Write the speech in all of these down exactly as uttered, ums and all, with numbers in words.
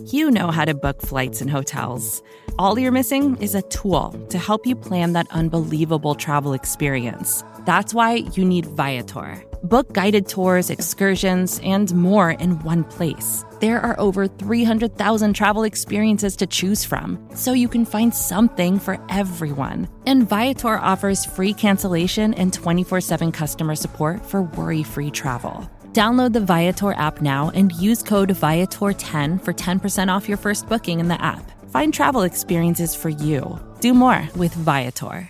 You know how to book flights and hotels. All you're missing is a tool to help you plan that unbelievable travel experience. That's why you need Viator. Book guided tours, excursions, and more in one place. There are over three hundred thousand travel experiences to choose from, so you can find something for everyone. And Viator offers free cancellation and twenty-four seven customer support for worry-free travel. Download the Viator app now and use code Viator ten for ten percent off your first booking in the app. Find travel experiences for you. Do more with Viator.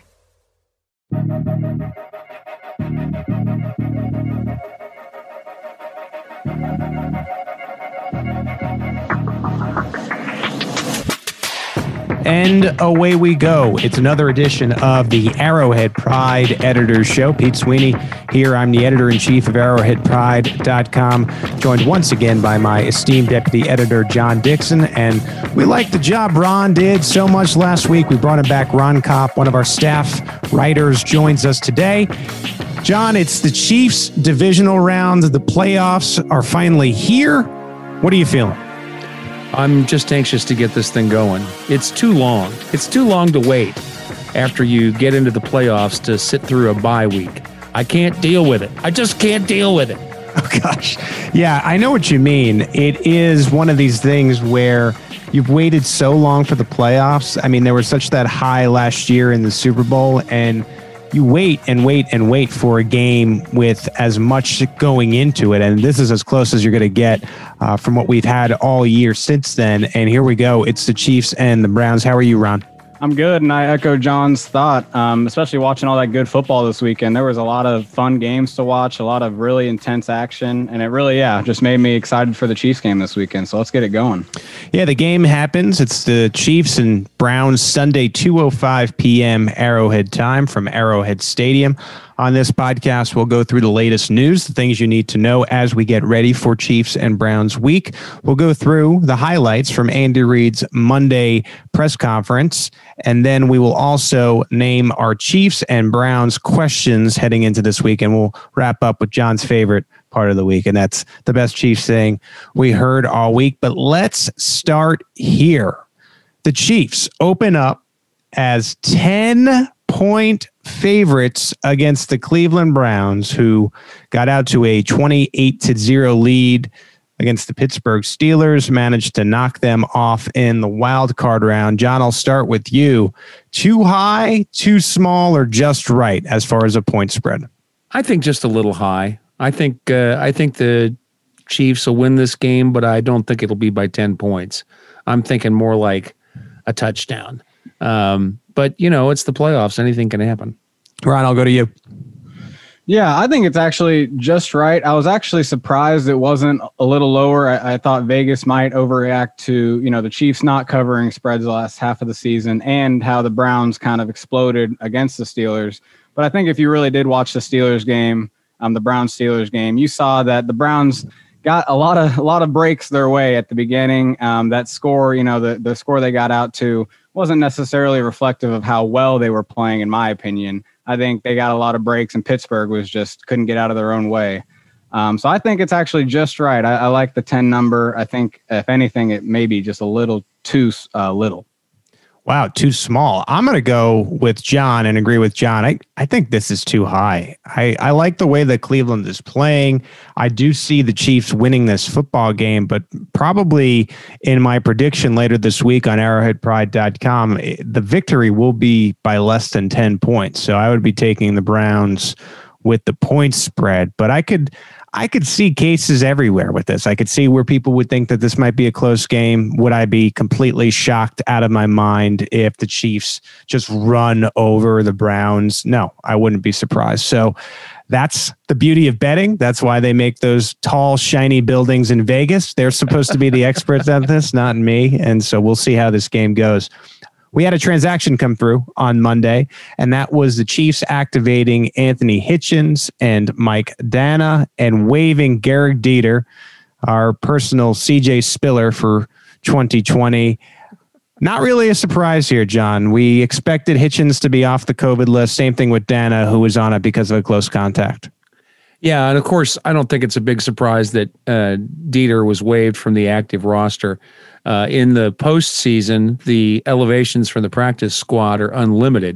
And away we go. It's another edition of the Arrowhead Pride Editors Show. Pete Sweeney here. I'm the editor-in-chief of arrowhead pride dot com, joined once again by my esteemed deputy editor, John Dixon. And we liked the job Ron did so much last week. We brought him back. Ron Kopp, one of our staff writers, joins us today. John, it's the Chiefs divisional round. The playoffs are finally here. What are you feeling? I'm just anxious to get this thing going. It's too long. It's too long to wait after you get into the playoffs to sit through a bye week. I can't deal with it. I just can't deal with it. Oh, gosh. Yeah, I know what you mean. It is one of these things where you've waited so long for the playoffs. I mean, there was such that high last year in the Super Bowl, and you wait and wait and wait for a game with as much going into it. And this is as close as you're going to get uh, from what we've had all year since then. And here we go. It's the Chiefs and the Browns. How are you, Ron? I'm good, and I echo John's thought, um, especially watching all that good football this weekend. There was a lot of fun games to watch, a lot of really intense action, and it really, yeah, just made me excited for the Chiefs game this weekend. So let's get it going. Yeah, the game happens. It's the Chiefs and Browns Sunday, two oh five p.m. Arrowhead time from Arrowhead Stadium. On this podcast, we'll go through the latest news, the things you need to know as we get ready for Chiefs and Browns week. We'll go through the highlights from Andy Reid's Monday press conference, and then we will also name our Chiefs and Browns questions heading into this week, and we'll wrap up with John's favorite part of the week, and that's the best Chiefs thing we heard all week. But let's start here. The Chiefs open up as ten-point favorites against the Cleveland Browns, who got out to a twenty-eight to zero lead against the Pittsburgh Steelers, managed to knock them off in the wild card round. John, I'll start with you. Too high, too small, or just right as far as a point spread? I think just a little high. I think uh, I think the Chiefs will win this game, but I don't think it'll be by ten points. I'm thinking more like a touchdown. Um, but, you know, it's the playoffs. Anything can happen. Ron, I'll go to you. Yeah, I think it's actually just right. I was actually surprised it wasn't a little lower. I, I thought Vegas might overreact to, you know, the Chiefs not covering spreads the last half of the season and how the Browns kind of exploded against the Steelers. But I think if you really did watch the Steelers game, um, the Browns-Steelers game, you saw that the Browns got a lot of a lot of breaks their way at the beginning. Um, that score, you know, the, the score they got out to wasn't necessarily reflective of how well they were playing, in my opinion. I think they got a lot of breaks, and Pittsburgh was just couldn't get out of their own way. Um, so I think it's actually just right. I, I like the ten number. I think, if anything, it may be just a little too uh, little. Wow, too small. I'm going to go with John and agree with John. I, I think this is too high. I, I like the way that Cleveland is playing. I do see the Chiefs winning this football game, but probably in my prediction later this week on arrowhead pride dot com, the victory will be by less than ten points. So I would be taking the Browns with the point spread, but I could... I could see cases everywhere with this. I could see where people would think that this might be a close game. Would I be completely shocked out of my mind if the Chiefs just run over the Browns? No, I wouldn't be surprised. So that's the beauty of betting. That's why they make those tall, shiny buildings in Vegas. They're supposed to be the experts at this, not me. And so we'll see how this game goes. We had a transaction come through on Monday, and that was the Chiefs activating Anthony Hitchens and Mike Dana and waiving Garrett Dieter, our personal C J Spiller for twenty twenty. Not really a surprise here, John. We expected Hitchens to be off the COVID list. Same thing with Dana, who was on it because of a close contact. Yeah, and of course, I don't think it's a big surprise that uh, Dieter was waived from the active roster. Uh, in the postseason, the elevations from the practice squad are unlimited.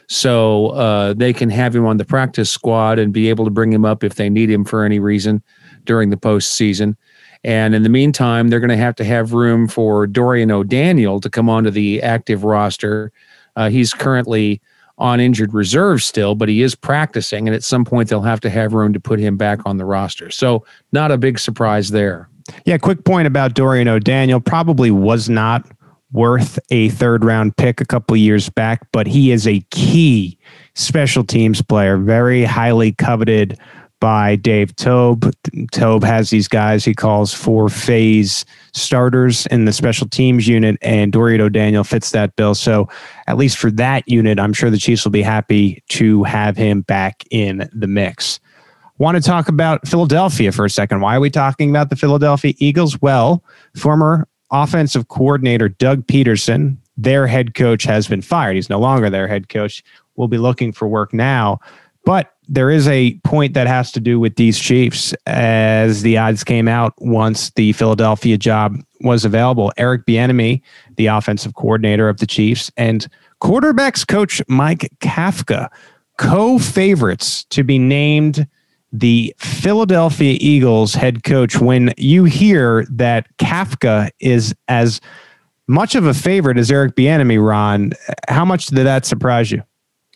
So uh, they can have him on the practice squad and be able to bring him up if they need him for any reason during the postseason. And in the meantime, they're going to have to have room for Dorian O'Daniel to come onto the active roster. Uh, he's currently on injured reserve still, but he is practicing. And at some point, they'll have to have room to put him back on the roster. So not a big surprise there. Yeah, quick point about Dorian O'Daniel. Probably was not worth a third round pick a couple years back, but he is a key special teams player, very highly coveted by Dave Tobe. Tobe has these guys he calls four phase starters in the special teams unit, and Dorian O'Daniel fits that bill. So at least for that unit, I'm sure the Chiefs will be happy to have him back in the mix. Want to talk about Philadelphia for a second. Why are we talking about the Philadelphia Eagles? Well, former offensive coordinator Doug Peterson, their head coach, has been fired. He's no longer their head coach. Will be looking for work now. But there is a point that has to do with these Chiefs as the odds came out once the Philadelphia job was available. Eric Bieniemy, the offensive coordinator of the Chiefs, and quarterbacks coach Mike Kafka, co-favorites to be named the Philadelphia Eagles head coach. When you hear that Kafka is as much of a favorite as Eric Bieniemy, Ron, how much did that surprise you?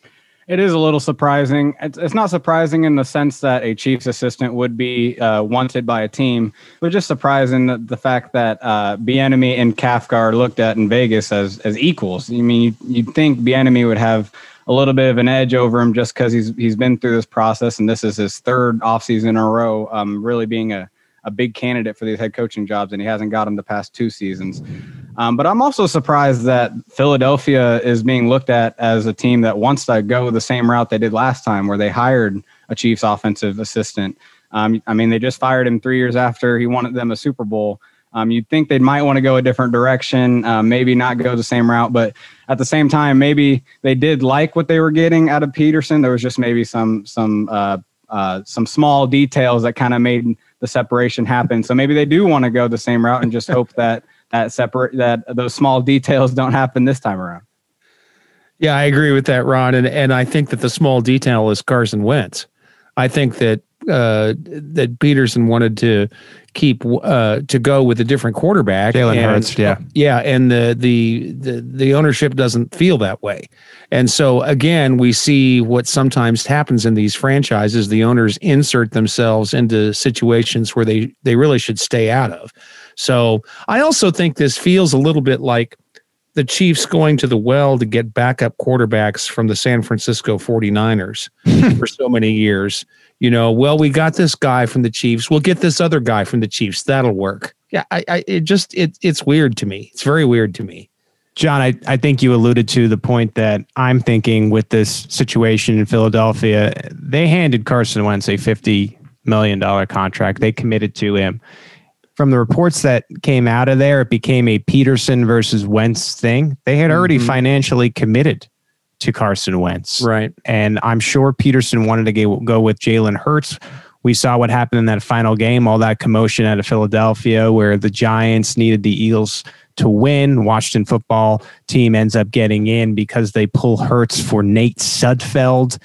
It is a little surprising. It's, it's not surprising in the sense that a Chiefs assistant would be uh, wanted by a team, but just surprising that the fact that uh, Bieniemy and Kafka are looked at in Vegas as as equals. I mean, you, you'd think Bieniemy would have a little bit of an edge over him just because he's he's been through this process, and this is his third offseason in a row, um, really being a, a big candidate for these head coaching jobs, and he hasn't got them the past two seasons. Um, but I'm also surprised that Philadelphia is being looked at as a team that wants to go the same route they did last time, where they hired a Chiefs offensive assistant. Um, I mean, they just fired him three years after he won them a Super Bowl. Um, you'd think they might want to go a different direction, uh, maybe not go the same route, but at the same time, maybe they did like what they were getting out of Peterson. There was just maybe some some uh, uh, some small details that kind of made the separation happen. So maybe they do want to go the same route and just hope that that separate that those small details don't happen this time around. Yeah, I agree with that, Ron, and and I think that the small detail is Carson Wentz. I think that uh, that Peterson wanted to keep uh, to go with a different quarterback. Jalen Hurts, yeah, yeah, and the, the the the ownership doesn't feel that way, and so again, we see what sometimes happens in these franchises. The owners insert themselves into situations where they they really should stay out of. So I also think this feels a little bit like the Chiefs going to the well to get backup quarterbacks from the San Francisco forty-niners for so many years. You know, well, we got this guy from the Chiefs. We'll get this other guy from the Chiefs. That'll work. Yeah, I, I it just it it's weird to me. It's very weird to me. John, I, I think you alluded to the point that I'm thinking with this situation in Philadelphia. They handed Carson Wentz a fifty million dollars contract. They committed to him. From the reports that came out of there, it became a Peterson versus Wentz thing. They had already mm-hmm. financially committed to Carson Wentz. Right. And I'm sure Peterson wanted to go, go with Jalen Hurts. We saw what happened in that final game, all that commotion out of Philadelphia where the Giants needed the Eagles to win. Washington football team ends up getting in because they pull Hurts for Nate Sudfeld.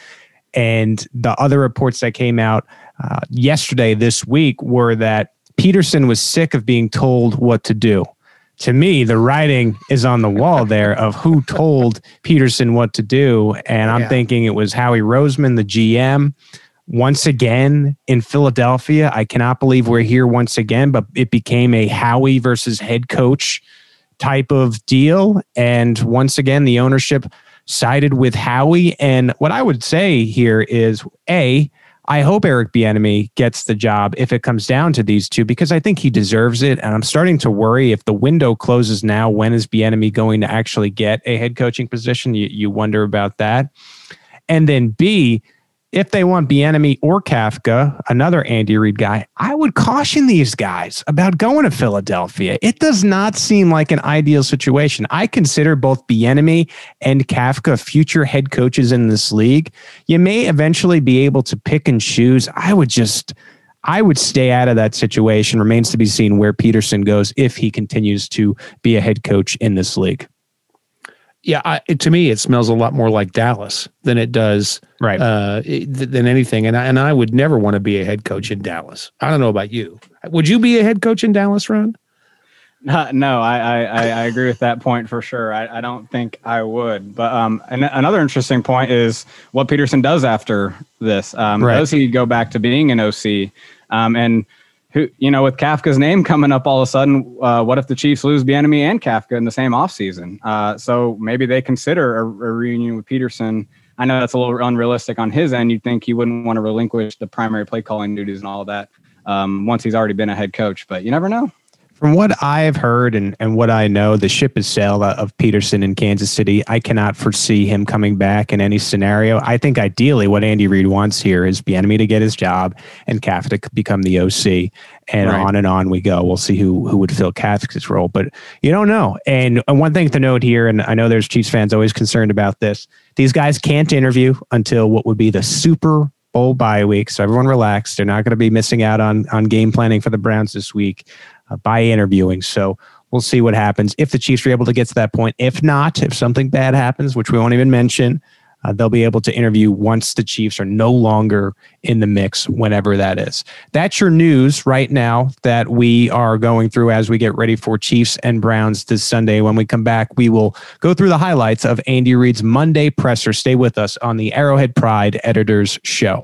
And the other reports that came out uh, yesterday, this week, were that Peterson was sick of being told what to do. To me, the writing is on the wall there of who told Peterson what to do. And I'm yeah. thinking it was Howie Roseman, the G M. Once again in Philadelphia, I cannot believe we're here once again, but it became a Howie versus head coach type of deal. And once again, the ownership sided with Howie. And what I would say here is, A, I hope Eric Bieniemy gets the job if it comes down to these two, because I think he deserves it. And I'm starting to worry if the window closes now, when is Bieniemy going to actually get a head coaching position? You, you wonder about that. And then B, if they want Bieniemy or Kafka, another Andy Reid guy, I would caution these guys about going to Philadelphia. It does not seem like an ideal situation. I consider both Bieniemy and Kafka future head coaches in this league. You may eventually be able to pick and choose. I would just, I would stay out of that situation. Remains to be seen where Peterson goes if he continues to be a head coach in this league. Yeah, I, it, to me, it smells a lot more like Dallas than it does right. uh, it, than anything. And I, and I would never want to be a head coach in Dallas. I don't know about you. Would you be a head coach in Dallas, Ron? Uh, no, I, I, I agree with that point for sure. I, I don't think I would. But um, an, another interesting point is what Peterson does after this. Um, right. Does he go back to being an O C? Um, and who, you know, with Kafka's name coming up all of a sudden, uh, what if the Chiefs lose Bieniemy and Kafka in the same offseason? Uh, so maybe they consider a, a reunion with Peterson. I know that's a little unrealistic on his end. You'd think he wouldn't want to relinquish the primary play calling duties and all of that um, once he's already been a head coach, but you never know. From what I've heard and, and what I know, the ship has sailed of Peterson in Kansas City. I cannot foresee him coming back in any scenario. I think ideally what Andy Reid wants here is Bieniemy to get his job and Kafka to become the O C. And right. on and on we go. We'll see who who would fill Kafka's role, but you don't know. And one thing to note here, and I know there's Chiefs fans always concerned about this, these guys can't interview until what would be the Super Bowl bye week. So everyone relax. They're not going to be missing out on, on game planning for the Browns this week. Uh, by interviewing. So we'll see what happens if the Chiefs are able to get to that point. If not, if something bad happens, which we won't even mention, uh, they'll be able to interview once the Chiefs are no longer in the mix, whenever that is. That's your news right now that we are going through as we get ready for Chiefs and Browns this Sunday. When we come back, we will go through the highlights of Andy Reid's Monday presser. Stay with us on the Arrowhead Pride Editors Show.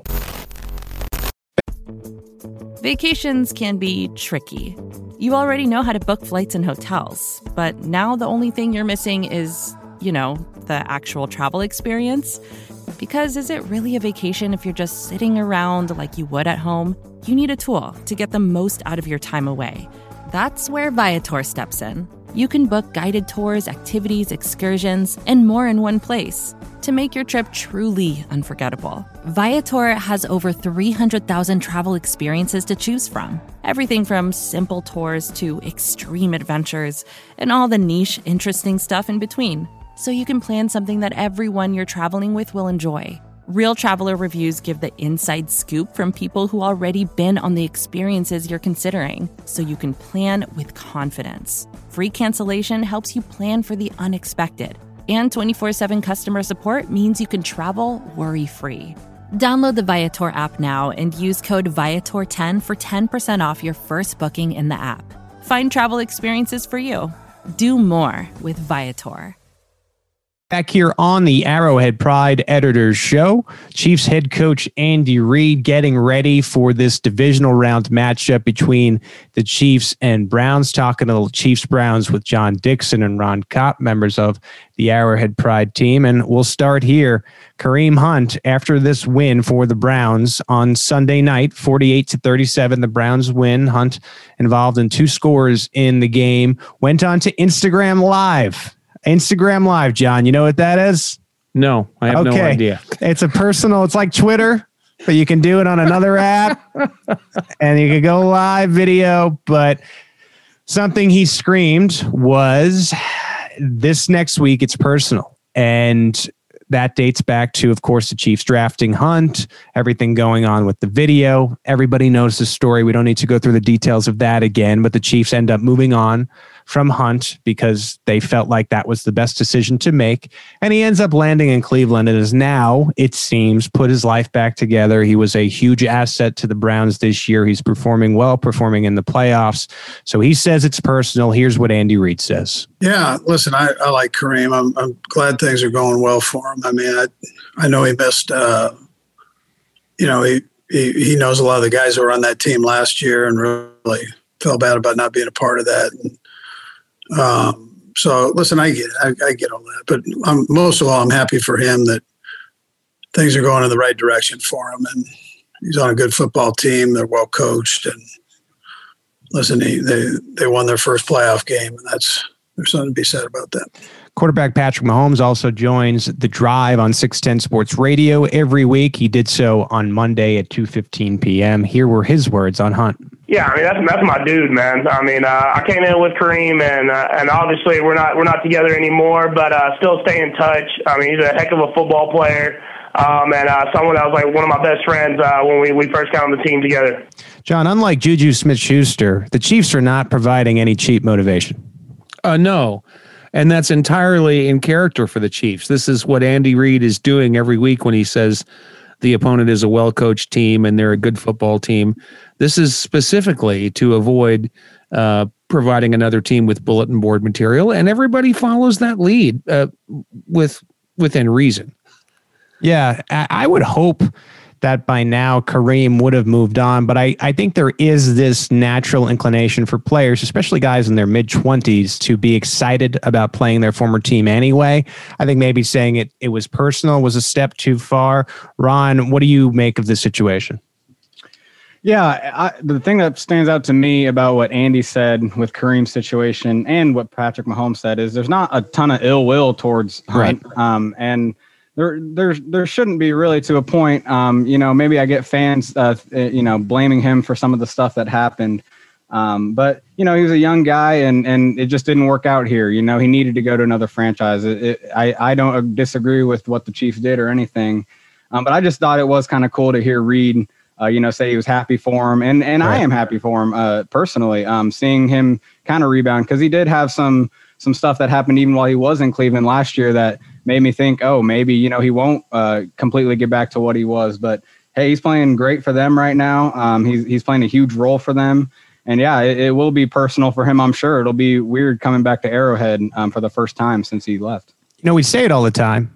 Vacations can be tricky. You already know how to book flights and hotels, but now the only thing you're missing is, you know, the actual travel experience. Because is it really a vacation if you're just sitting around like you would at home? You need a tool to get the most out of your time away. That's where Viator steps in. You can book guided tours, activities, excursions, and more in one place to make your trip truly unforgettable. Viator has over three hundred thousand travel experiences to choose from. Everything from simple tours to extreme adventures and all the niche, interesting stuff in between. So you can plan something that everyone you're traveling with will enjoy. Real traveler reviews give the inside scoop from people who already been on the experiences you're considering, so you can plan with confidence. Free cancellation helps you plan for the unexpected. And twenty-four seven customer support means you can travel worry-free. Download the Viator app now and use code Viator ten for ten percent off your first booking in the app. Find travel experiences for you. Do more with Viator. Back here on the Arrowhead Pride Editors Show, Chiefs head coach Andy Reid getting ready for this divisional round matchup between the Chiefs and Browns. Talking to the Chiefs-Browns with John Dixon and Ron Kopp, members of the Arrowhead Pride team. And we'll start here. Kareem Hunt, after this win for the Browns on Sunday night, forty-eight to thirty-seven, the Browns win. Hunt involved in two scores in the game, went on to Instagram Live. Instagram Live, John. You know what that is? No, I have okay. no idea. It's a personal, it's like Twitter, but you can do it on another app and you can go live video. But something he screamed was, this next week, it's personal. And that dates back to, of course, the Chiefs drafting Hunt, everything going on with the video. Everybody knows the story. We don't need to go through the details of that again, but the Chiefs end up moving on from Hunt because they felt like that was the best decision to make. And he ends up landing in Cleveland and is now, it seems, put his life back together. He was a huge asset to the Browns this year. He's performing well, performing in the playoffs. So he says it's personal. Here's what Andy Reid says. Yeah, listen, I, I like Kareem. I'm, I'm glad things are going well for him. I mean, I, I know he missed, uh, you know, he, he, he knows a lot of the guys who were on that team last year and really felt bad about not being a part of that. And, Um, so listen, I get it. I, I get all that, but I'm, most of all, I'm happy for him that things are going in the right direction for him, and he's on a good football team. They're well coached, and listen, he, they they won their first playoff game, and that's there's something to be said about that. Quarterback Patrick Mahomes also joins The Drive on six ten Sports Radio every week. He did so on Monday at two fifteen p.m. Here were his words on Hunt. Yeah, I mean that's that's my dude, man. I mean, uh, I came in with Kareem, and uh, and obviously we're not we're not together anymore, but uh, still stay in touch. I mean, he's a heck of a football player, um, and uh, someone that was like one of my best friends uh, when we, we first got on the team together. John, unlike Juju Smith-Schuster, the Chiefs are not providing any cheap motivation. Uh, no. And that's entirely in character for the Chiefs. This is what Andy Reid is doing every week when he says the opponent is a well-coached team and they're a good football team. This is specifically to avoid uh, providing another team with bulletin board material, and everybody follows that lead uh, with within reason. Yeah, I would hope that by now Kareem would have moved on, but I, I think there is this natural inclination for players, especially guys in their mid-twenties, to be excited about playing their former team anyway. I think maybe saying it it was personal was a step too far. Ron, what do you make of this situation? Yeah, I, the thing that stands out to me about what Andy said with Kareem's situation and what Patrick Mahomes said is there's not a ton of ill will towards Hunt. Right. Um, and There, there, there shouldn't be really to a point. Um, you know, maybe I get fans, uh, you know, blaming him for some of the stuff that happened. Um, but you know, he was a young guy, and and it just didn't work out here. You know, he needed to go to another franchise. It, it, I I don't disagree with what the Chiefs did or anything, um, but I just thought it was kind of cool to hear Reid, uh, you know, say he was happy for him, and and right. I am happy for him uh, personally. Um, seeing him kind of rebound, because he did have some some stuff that happened even while he was in Cleveland last year that made me think, oh, maybe, you know, he won't uh, completely get back to what he was. But, hey, he's playing great for them right now. Um, he's he's playing a huge role for them. And, yeah, it, it will be personal for him, I'm sure. It'll be weird coming back to Arrowhead um, for the first time since he left. You know, we say it all the time.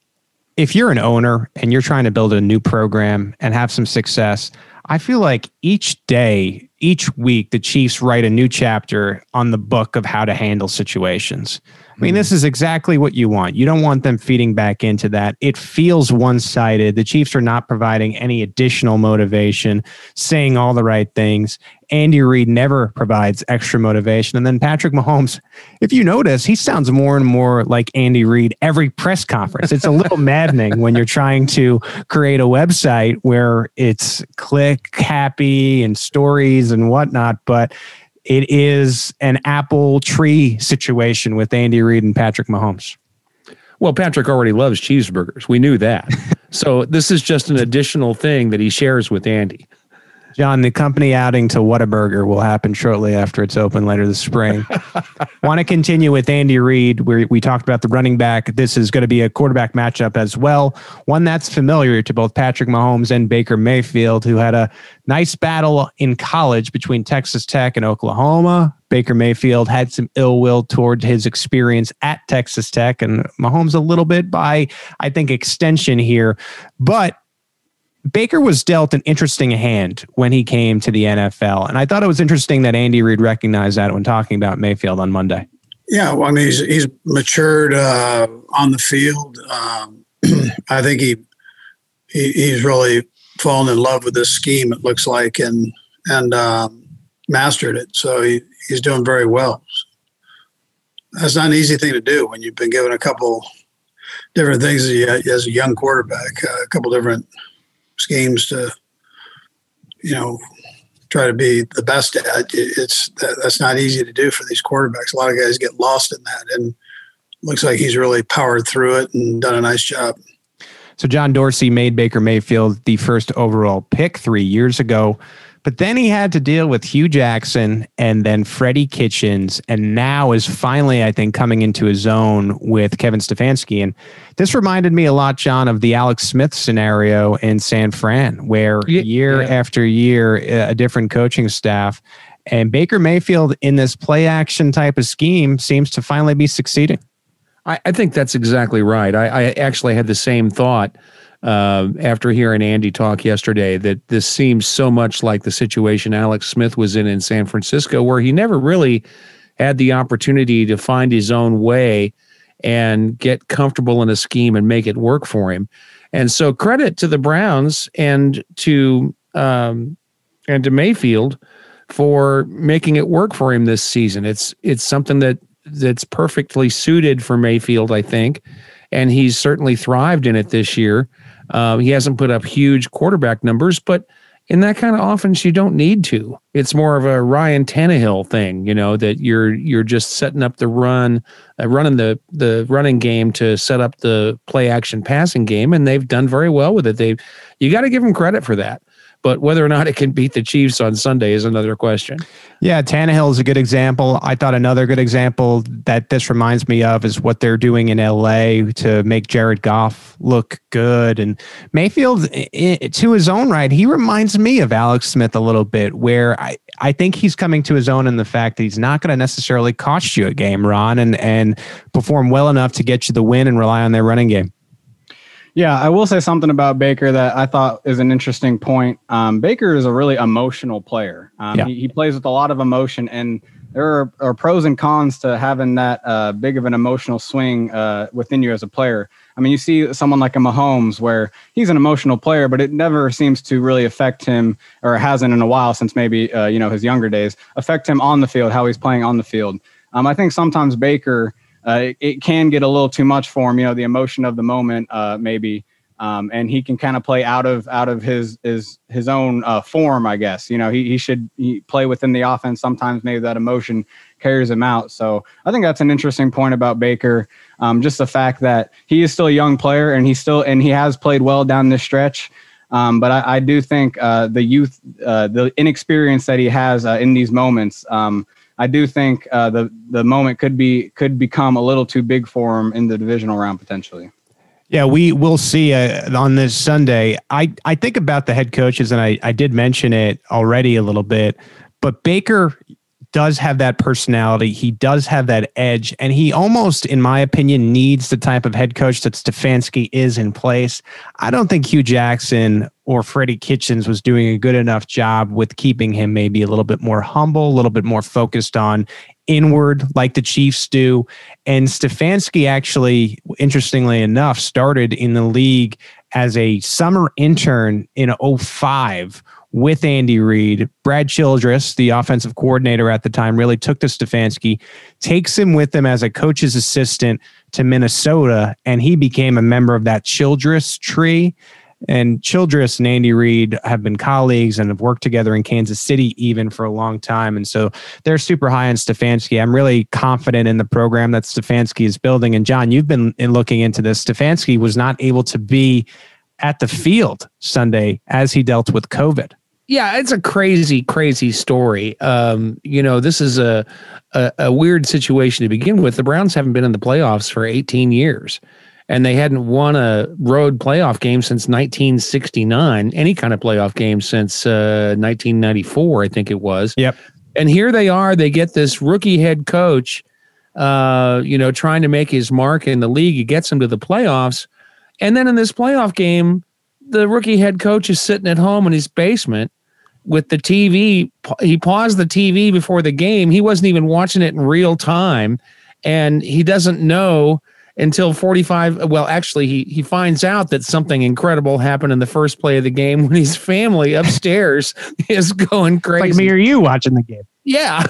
If you're an owner and you're trying to build a new program and have some success, I feel like each day, each week, the Chiefs write a new chapter on the book of how to handle situations. I mean, this is exactly what you want. You don't want them feeding back into that. It feels one-sided. The Chiefs are not providing any additional motivation, saying all the right things. Andy Reid never provides extra motivation. And then Patrick Mahomes, if you notice, he sounds more and more like Andy Reid every press conference. It's a little maddening when you're trying to create a website where it's click happy and stories and whatnot, but it is an apple tree situation with Andy Reid and Patrick Mahomes. Well, Patrick already loves cheeseburgers. We knew that. So this is just an additional thing that he shares with Andy. John, the company outing to Whataburger will happen shortly after it's open later this spring. Want to continue with Andy Reid, where we talked about the running back. This is going to be a quarterback matchup as well, one that's familiar to both Patrick Mahomes and Baker Mayfield, who had a nice battle in college between Texas Tech and Oklahoma. Baker Mayfield had some ill will toward his experience at Texas Tech, and Mahomes a little bit by, I think, extension here. But Baker was dealt an interesting hand when he came to the N F L. And I thought it was interesting that Andy Reid recognized that when talking about Mayfield on Monday. Yeah, well, I mean, he's, he's matured uh, on the field. Um, I think he, he he's really fallen in love with this scheme, it looks like, and and um, mastered it. So he, he's doing very well. That's not an easy thing to do when you've been given a couple different things as a young quarterback, uh, a couple different schemes to, you know, try to be the best at. It's that's not easy to do for these quarterbacks. A lot of guys get lost in that, and looks like he's really powered through it and done a nice job. So John Dorsey made Baker Mayfield the first overall pick three years ago, but then he had to deal with Hugh Jackson and then Freddie Kitchens, and now is finally, I think, coming into his own with Kevin Stefanski. And this reminded me a lot, John, of the Alex Smith scenario in San Fran, where yeah, year yeah. after year, a different coaching staff, and Baker Mayfield in this play action type of scheme seems to finally be succeeding. I, I think that's exactly right. I, I actually had the same thought Uh, after hearing Andy talk yesterday, that this seems so much like the situation Alex Smith was in in San Francisco, where he never really had the opportunity to find his own way and get comfortable in a scheme and make it work for him. And so credit to the Browns and to um, and to Mayfield for making it work for him this season. It's it's something that that's perfectly suited for Mayfield, I think, and he's certainly thrived in it this year. Um, he hasn't put up huge quarterback numbers, but in that kind of offense, you don't need to. It's more of a Ryan Tannehill thing, you know, that you're you're just setting up the run, uh, running the the running game to set up the play action passing game, and they've done very well with it. They, you got to give them credit for that. But whether or not it can beat the Chiefs on Sunday is another question. Yeah, Tannehill is a good example. I thought another good example that this reminds me of is what they're doing in L A to make Jared Goff look good. And Mayfield, to his own right, he reminds me of Alex Smith a little bit, where I, I think he's coming to his own in the fact that he's not going to necessarily cost you a game, Ron, and, and perform well enough to get you the win and rely on their running game. Yeah, I will say something about Baker that I thought is an interesting point. Um, Baker is a really emotional player. Um, yeah. he, he plays with a lot of emotion, and there are, are pros and cons to having that uh, big of an emotional swing uh, within you as a player. I mean, you see someone like a Mahomes where he's an emotional player, but it never seems to really affect him, or hasn't in a while since maybe uh, you know his younger days, affect him on the field, how he's playing on the field. Um, I think sometimes Baker, Uh, it, it can get a little too much for him, you know, the emotion of the moment, uh, maybe, um, and he can kind of play out of out of his his his own uh, form, I guess. You know, he he should he play within the offense. Sometimes maybe that emotion carries him out. So I think that's an interesting point about Baker. Um, just the fact that he is still a young player, and he still and he has played well down this stretch. Um, but I, I do think uh, the youth, uh, the inexperience that he has uh, in these moments. Um, I do think uh, the the moment could be could become a little too big for him in the divisional round potentially. Yeah, we will see uh, on this Sunday. I, I think about the head coaches, and I, I did mention it already a little bit, but Baker does have that personality. He does have that edge, and he almost, in my opinion, needs the type of head coach that Stefanski is in place. I don't think Hugh Jackson or Freddie Kitchens was doing a good enough job with keeping him maybe a little bit more humble, a little bit more focused on inward like the Chiefs do. And Stefanski actually, interestingly enough, started in the league as a summer intern in oh five with Andy Reid. Brad Childress, the offensive coordinator at the time, really took to Stefanski, takes him with him as a coach's assistant to Minnesota, and he became a member of that Childress tree. And Childress and Andy Reid have been colleagues and have worked together in Kansas City even for a long time. And so they're super high on Stefanski. I'm really confident in the program that Stefanski is building. And John, you've been in looking into this. Stefanski was not able to be at the field Sunday as he dealt with COVID. Yeah, it's a crazy, crazy story. Um, you know, this is a, a a weird situation to begin with. The Browns haven't been in the playoffs for eighteen years. And they hadn't won a road playoff game since nineteen sixty-nine, any kind of playoff game since uh, nineteen ninety-four, I think it was. Yep. And here they are. They get this rookie head coach, uh, you know, trying to make his mark in the league. He gets them to the playoffs. And then in this playoff game, the rookie head coach is sitting at home in his basement with the T V. He paused the T V before the game. He wasn't even watching it in real time. And he doesn't know until forty-five. Well, actually, he he finds out that something incredible happened in the first play of the game when his family upstairs is going crazy. Like me or you watching the game. Yeah.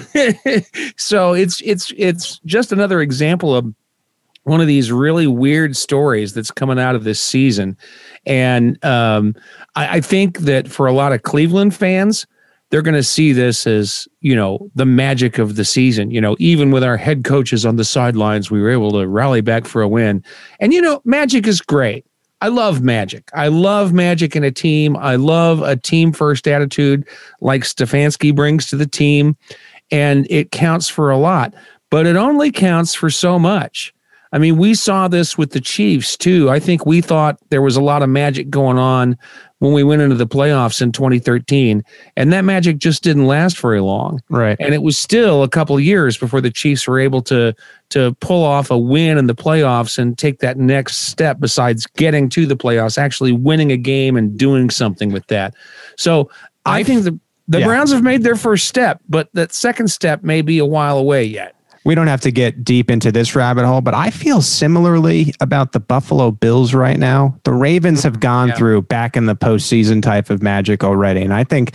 So it's it's it's just another example of one of these really weird stories that's coming out of this season. And um, I, I think that for a lot of Cleveland fans, they're going to see this as, you know, the magic of the season. You know, even with our head coaches on the sidelines, we were able to rally back for a win. And, you know, magic is great. I love magic. I love magic in a team. I love a team first attitude like Stefanski brings to the team. And it counts for a lot, but it only counts for so much. I mean, we saw this with the Chiefs too. I think we thought there was a lot of magic going on when we went into the playoffs in twenty thirteen, and that magic just didn't last very long. Right. And it was still a couple of years before the Chiefs were able to to pull off a win in the playoffs and take that next step besides getting to the playoffs, actually winning a game and doing something with that. So I, I think the, the yeah. Browns have made their first step, but that second step may be a while away yet. We don't have to get deep into this rabbit hole, but I feel similarly about the Buffalo Bills right now. The Ravens have gone yeah. through back in the postseason type of magic already. And I think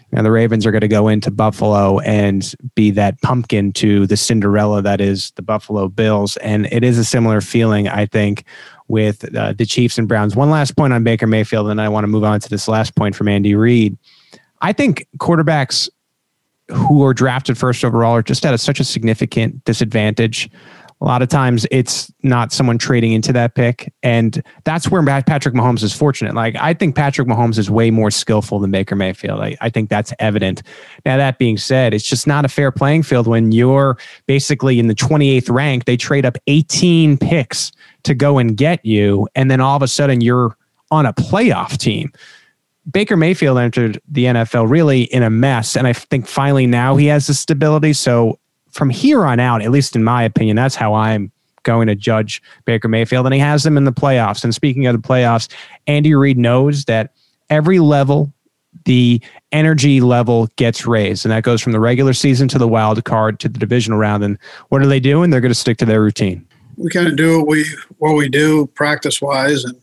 Now the Ravens are going to go into Buffalo and be that pumpkin to the Cinderella that is the Buffalo Bills. And it is a similar feeling, I think, with uh, the Chiefs and Browns. One last point on Baker Mayfield, and I want to move on to this last point from Andy Reid. I think quarterbacks who are drafted first overall are just at a, such a significant disadvantage. A lot of times it's not someone trading into that pick. And that's where Patrick Mahomes is fortunate. Like, I think Patrick Mahomes is way more skillful than Baker Mayfield. I, I think that's evident. Now, that being said, it's just not a fair playing field when you're basically in the twenty-eighth rank. They trade up eighteen picks to go and get you. And then all of a sudden you're on a playoff team. Baker Mayfield entered the N F L really in a mess. And I think finally now he has the stability. So from here on out, at least in my opinion, that's how I'm going to judge Baker Mayfield. And he has them in the playoffs. And speaking of the playoffs, Andy Reid knows that every level, the energy level gets raised. And that goes from the regular season to the wild card to the divisional round. And what are they doing? They're going to stick to their routine. We kind of do what we what we do practice wise, and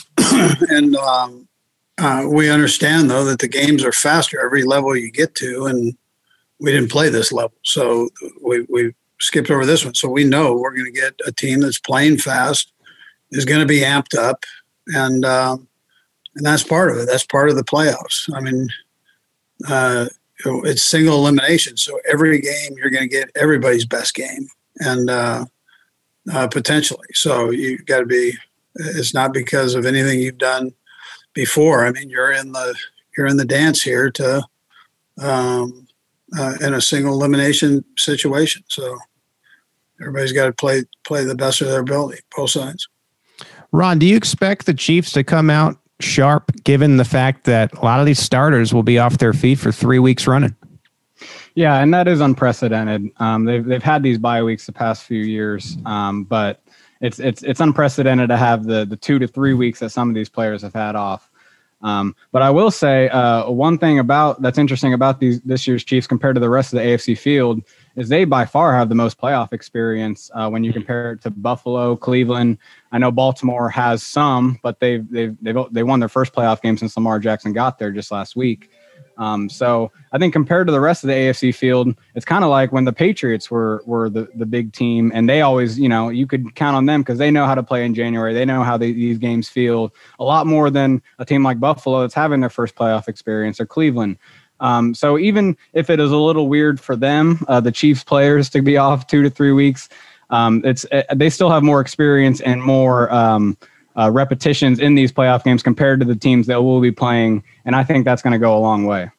and um, uh, we understand though that the games are faster every level you get to, and we didn't play this level, so we we skipped over this one. So we know we're going to get a team that's playing fast, is going to be amped up, and um, and that's part of it. That's part of the playoffs. I mean, uh, it's single elimination, so every game you're going to get everybody's best game, and uh, uh, potentially. So you got to be. It's not because of anything you've done before. I mean, you're in the you're in the dance here to. Um, Uh, in a single elimination situation. So everybody's got to play play the best of their ability, both sides. Ron, do you expect the Chiefs to come out sharp, given the fact that a lot of these starters will be off their feet for three weeks running? Yeah, and that is unprecedented. Um, they've they've had these bye weeks the past few years, um, but it's it's it's unprecedented to have the the two to three weeks that some of these players have had off. Um, but I will say uh, one thing about that's interesting about these this year's Chiefs compared to the rest of the A F C field is they by far have the most playoff experience uh, when you compare it to Buffalo, Cleveland. I know Baltimore has some, but they've they've they've they won their first playoff game since Lamar Jackson got there just last week. Um, so I think compared to the rest of the A F C field, it's kind of like when the Patriots were were the, the big team, and they always, you know, you could count on them because they know how to play in January. They know how they, these games feel a lot more than a team like Buffalo that's having their first playoff experience, or Cleveland. Um, so even if it is a little weird for them, uh, the Chiefs players to be off two to three weeks, um, it's uh, they still have more experience and more um, uh, repetitions in these playoff games compared to the teams that will be playing. And I think that's going to go a long way.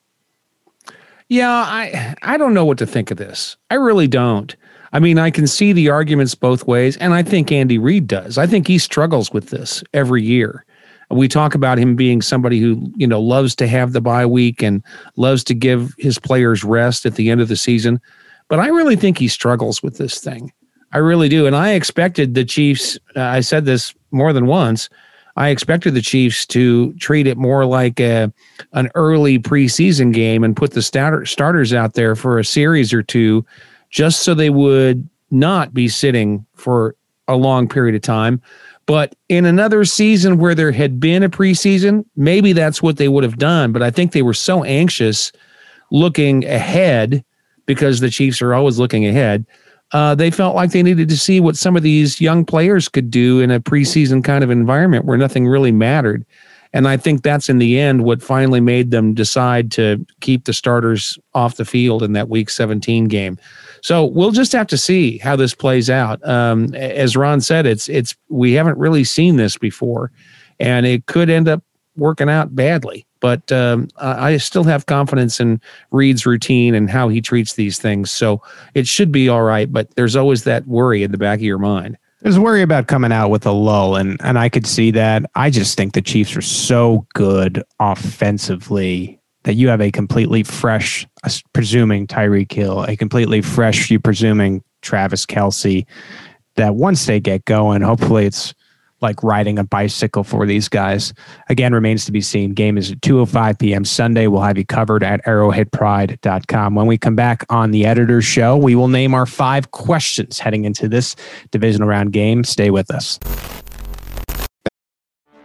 Yeah, I I don't know what to think of this. I really don't. I mean, I can see the arguments both ways, and I think Andy Reid does. I think he struggles with this every year. We talk about him being somebody who, you know, loves to have the bye week and loves to give his players rest at the end of the season. But I really think he struggles with this thing. I really do. And I expected the Chiefs, uh, I said this more than once, I expected the Chiefs to treat it more like a, an early preseason game and put the starter, starters out there for a series or two, just so they would not be sitting for a long period of time. But in another season where there had been a preseason, maybe that's what they would have done. But I think they were so anxious looking ahead, because the Chiefs are always looking ahead. Uh, they felt like they needed to see what some of these young players could do in a preseason kind of environment where nothing really mattered. And I think that's in the end what finally made them decide to keep the starters off the field in that week seventeen game. So we'll just have to see how this plays out. Um, as Ron said, it's it's we haven't really seen this before, and it could end up working out badly. But um, I still have confidence in Reid's routine and how he treats these things. So it should be all right. But there's always that worry in the back of your mind. There's worry about coming out with a lull, and and I could see that. I just think the Chiefs are so good offensively that you have a completely fresh, uh, presuming Tyreek Hill, a completely fresh, you presuming Travis Kelce, that once they get going, hopefully it's like riding a bicycle for these guys. Again, remains to be seen. Game is at two oh five p.m. Sunday. We'll have you covered at arrowhead pride dot com. When we come back on the Editor's Show, we will name our five questions heading into this divisional round game. Stay with us.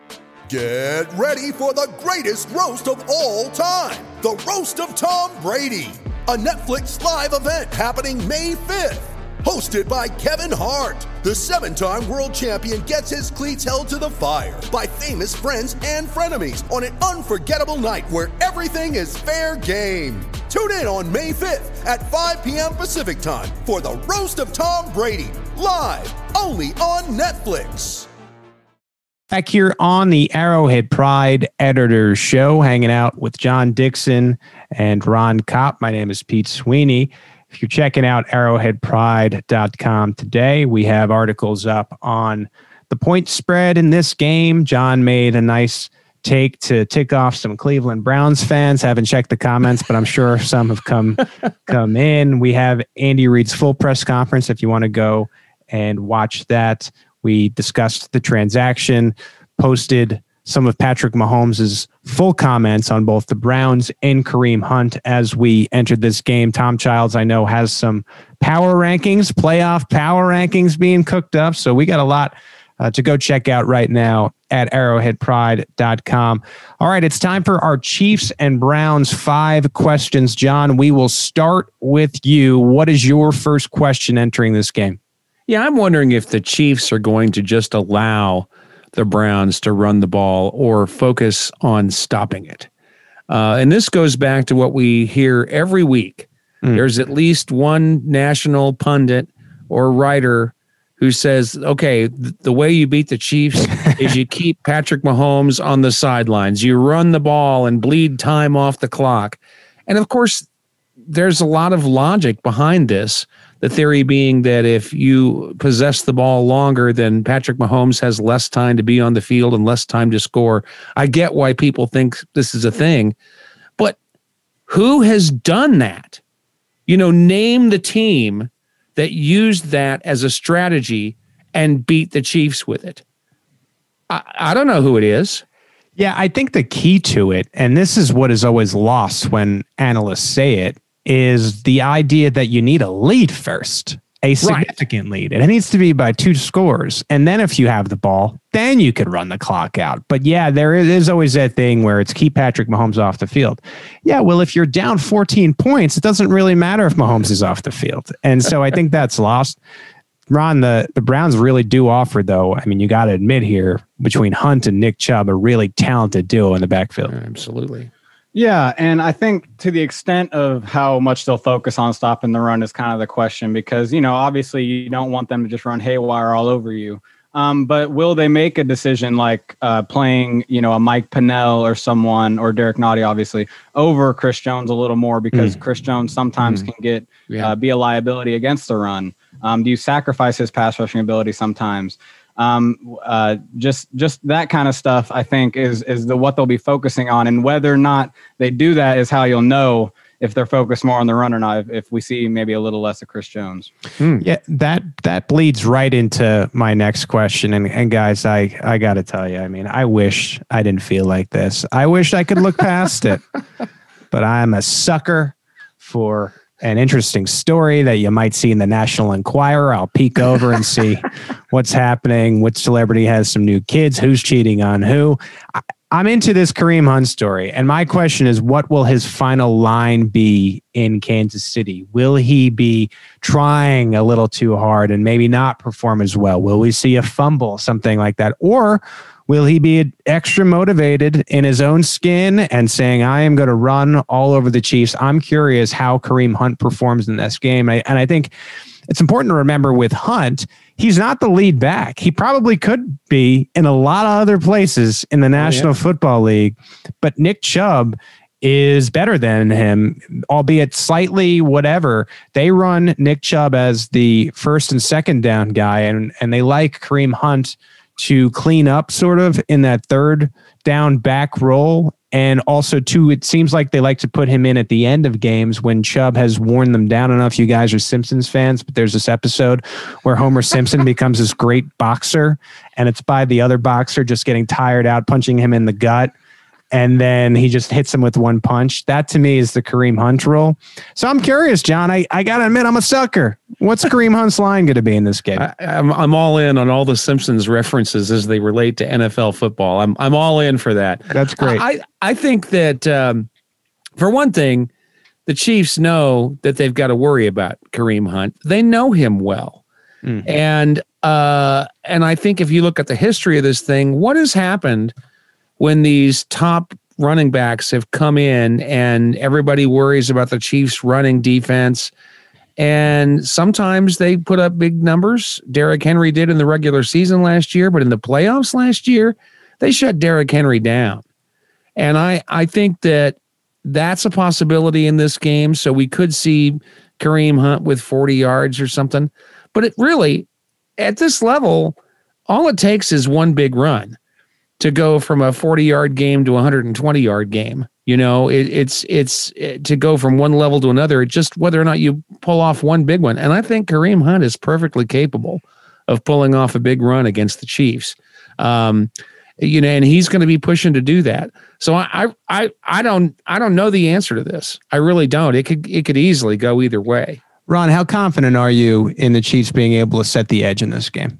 Get ready for the greatest roast of all time, the Roast of Tom Brady, a Netflix live event happening May fifth. Hosted by Kevin Hart, the seven-time world champion gets his cleats held to the fire by famous friends and frenemies on an unforgettable night where everything is fair game. Tune in on May fifth at five p.m. Pacific time for the Roast of Tom Brady, live only on Netflix. Back here on the Arrowhead Pride Editors Show, hanging out with John Dixon and Ron Kopp. My name is Pete Sweeney. If you're checking out arrowhead pride dot com today, we have articles up on the point spread in this game. John made a nice take to tick off some Cleveland Browns fans. Haven't checked the comments, but I'm sure some have come come in. We have Andy Reid's full press conference if you want to go and watch that. We discussed the transaction, posted some of Patrick Mahomes' full comments on both the Browns and Kareem Hunt as we entered this game. Tom Childs, I know, has some power rankings, playoff power rankings being cooked up. So we got a lot uh, to go check out right now at arrowhead pride dot com. All right, it's time for our Chiefs and Browns five questions. John, we will start with you. What is your first question entering this game? Yeah, I'm wondering if the Chiefs are going to just allow the Browns to run the ball or focus on stopping it. Uh, and this goes back to what we hear every week. Mm. There's at least one national pundit or writer who says, okay, th- the way you beat the Chiefs is you keep Patrick Mahomes on the sidelines. You run the ball and bleed time off the clock. And of course, there's a lot of logic behind this. The theory being that if you possess the ball longer, then Patrick Mahomes has less time to be on the field and less time to score. I get why people think this is a thing, but who has done that? You know, name the team that used that as a strategy and beat the Chiefs with it. I, I don't know who it is. Yeah, I think the key to it, and this is what is always lost when analysts say it, is the idea that you need a lead first, a significant right. lead. And it needs to be by two scores. And then if you have the ball, then you could run the clock out. But yeah, there is always that thing where it's keep Patrick Mahomes off the field. Yeah, well, if you're down fourteen points, it doesn't really matter if Mahomes is off the field. And so I think that's lost. Ron, the, the Browns really do offer, though. I mean, you got to admit here, between Hunt and Nick Chubb, a really talented duo in the backfield. Absolutely. Yeah, and I think to the extent of how much they'll focus on stopping the run is kind of the question because, you know, obviously you don't want them to just run haywire all over you. Um, but will they make a decision like uh, playing, you know, a Mike Pennell or someone, or Derek Nottie, obviously, over Chris Jones a little more because mm. Chris Jones sometimes mm. can get yeah. uh, be a liability against the run? Um, do you sacrifice his pass rushing ability sometimes? Um, uh, just, just that kind of stuff, I think, is is the what they'll be focusing on, and whether or not they do that is how you'll know if they're focused more on the run or not. If, if we see maybe a little less of Chris Jones. Hmm. Yeah, that that bleeds right into my next question. And and guys, I I got to tell you, I mean, I wish I didn't feel like this. I wish I could look past it, but I'm a sucker for an interesting story that you might see in the National Enquirer. I'll peek over and see what's happening. Which celebrity has some new kids? Who's cheating on who? I, I'm into this Kareem Hunt story. And my question is, what will his final line be in Kansas City? Will he be trying a little too hard and maybe not perform as well? Will we see a fumble, something like that? Or will he be extra motivated in his own skin and saying, I am going to run all over the Chiefs? I'm curious how Kareem Hunt performs in this game. And I think it's important to remember with Hunt, he's not the lead back. He probably could be in a lot of other places in the National oh, yeah. Football League, but Nick Chubb is better than him, albeit slightly whatever. They run Nick Chubb as the first and second down guy, and, and they like Kareem Hunt to clean up sort of in that third down back role. And also, too, it seems like they like to put him in at the end of games when Chubb has worn them down. I don't know if you guys are Simpsons fans, but there's this episode where Homer Simpson becomes this great boxer, and it's by the other boxer just getting tired out, punching him in the gut. and then he just hits him with one punch. That to me is the Kareem Hunt rule. So I'm curious, John. I, I got to admit, I'm a sucker. What's Kareem Hunt's line going to be in this game? I, I'm I'm all in on all the Simpsons references as they relate to N F L football. I'm I'm all in for that. That's great. I I think that um, for one thing, the Chiefs know that they've got to worry about Kareem Hunt. They know him well, mm. and uh, and I think if you look at the history of this thing, what has happened when these top running backs have come in and everybody worries about the Chiefs running defense, and sometimes they put up big numbers. Derrick Henry did in the regular season last year, but in the playoffs last year, they shut Derrick Henry down. And I, I think that that's a possibility in this game. So we could see Kareem Hunt with forty yards or something, but it really, at this level, all it takes is one big run to go from a forty yard game to a one hundred twenty yard game. You know, it, it's, it's it, to go from one level to another. It's just whether or not you pull off one big one. And I think Kareem Hunt is perfectly capable of pulling off a big run against the Chiefs. Um, you know, and he's going to be pushing to do that. So I, I, I don't, I don't know the answer to this. I really don't. It could, it could easily go either way. Ron, how confident are you in the Chiefs being able to set the edge in this game?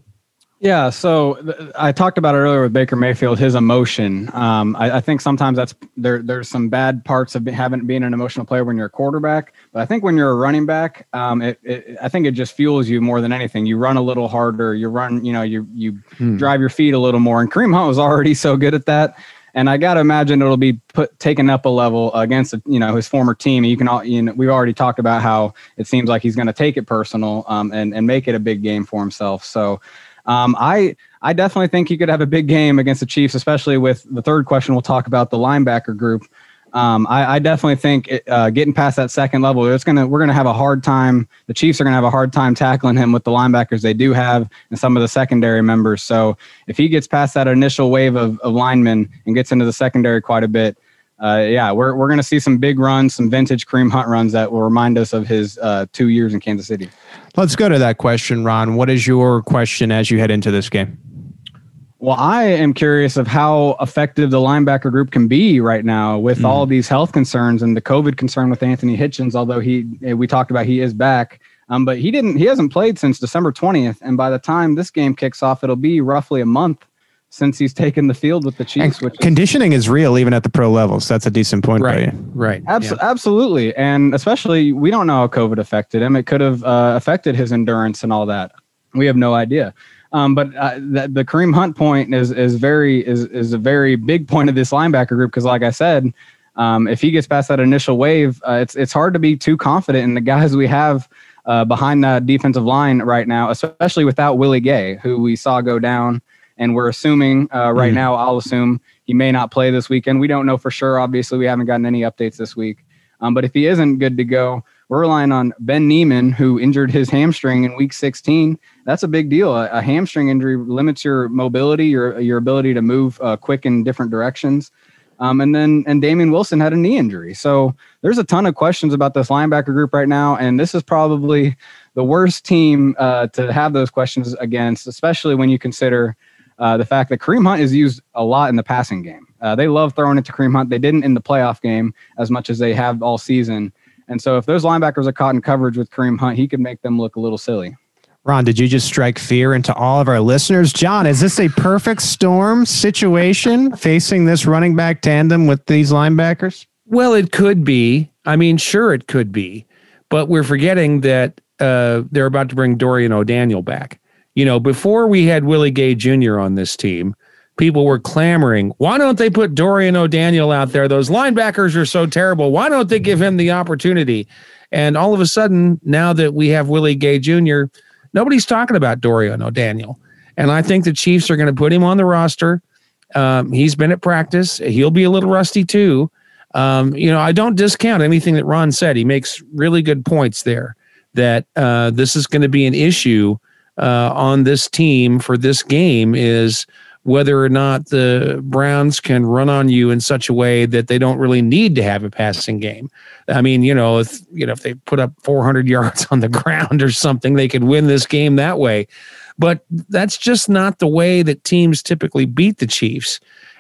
Yeah, so th- I talked about it earlier with Baker Mayfield, his emotion. Um, I, I think sometimes that's there. There's some bad parts of having being an emotional player when you're a quarterback, but I think when you're a running back, um, it, it I think it just fuels you more than anything. You run a little harder. You run, you know, you you hmm. drive your feet a little more. And Kareem Hunt was already so good at that. And I got to imagine it'll be put taken up a level against, you know, his former team. And you can all, you know, we've already talked about how it seems like he's going to take it personal um, and and make it a big game for himself. So. Um, I I definitely think he could have a big game against the Chiefs, especially with the third question. We'll talk about the linebacker group. Um, I, I definitely think it, uh, getting past that second level, it's gonna we're gonna have a hard time. The Chiefs are gonna have a hard time tackling him with the linebackers they do have and some of the secondary members. So if he gets past that initial wave of, of linemen and gets into the secondary quite a bit, uh, yeah, we're we're gonna see some big runs, some vintage Kareem Hunt runs that will remind us of his uh, two years in Kansas City. Let's go to that question, Ron. What is your question as you head into this game? Well, I am curious of how effective the linebacker group can be right now with mm. all these health concerns and the COVID concern with Anthony Hitchens, although he, we talked about he is back. Um, but he didn't, he hasn't played since December twentieth. And by the time this game kicks off, it'll be roughly a month since he's taken the field with the Chiefs. And which conditioning is, is real even at the pro levels. That's a decent point. Right. By you. Right. Abs- yeah. Absolutely. And especially, we don't know how COVID affected him. It could have uh, affected his endurance and all that. We have no idea. Um, but uh, the, the Kareem Hunt point is is very is is a very big point of this linebacker group because, like I said, um, if he gets past that initial wave, uh, it's it's hard to be too confident in the guys we have uh, behind that defensive line right now, especially without Willie Gay, who we saw go down. And we're assuming uh, right mm. now, I'll assume he may not play this weekend. We don't know for sure. Obviously, we haven't gotten any updates this week. Um, but if he isn't good to go, we're relying on Ben Neiman, who injured his hamstring in week sixteen. That's a big deal. A, a hamstring injury limits your mobility, your your ability to move uh, quick in different directions. Um, and then and Damian Wilson had a knee injury. So there's a ton of questions about this linebacker group right now. And this is probably the worst team uh, to have those questions against, especially when you consider Uh, the fact that Kareem Hunt is used a lot in the passing game. Uh, they love throwing it to Kareem Hunt. They didn't in the playoff game as much as they have all season. And so if those linebackers are caught in coverage with Kareem Hunt, he could make them look a little silly. Ron, did you just strike fear into all of our listeners? John, is this a perfect storm situation facing this running back tandem with these linebackers? Well, it could be. I mean, sure, it could be. But we're forgetting that uh, they're about to bring Dorian O'Daniel back. You know, before we had Willie Gay Junior on this team, people were clamoring, why don't they put Dorian O'Daniel out there? Those linebackers are so terrible. Why don't they give him the opportunity? And all of a sudden, now that we have Willie Gay Junior, nobody's talking about Dorian O'Daniel. And I think the Chiefs are going to put him on the roster. Um, he's been at practice. He'll be a little rusty too. Um, you know, I don't discount anything that Ron said. He makes really good points there that uh, this is going to be an issue Uh, on this team for this game is whether or not the Browns can run on you in such a way that they don't really need to have a passing game. I mean, you know, if you know if they put up four hundred yards on the ground or something, they could win this game that way. But that's just not the way that teams typically beat the Chiefs.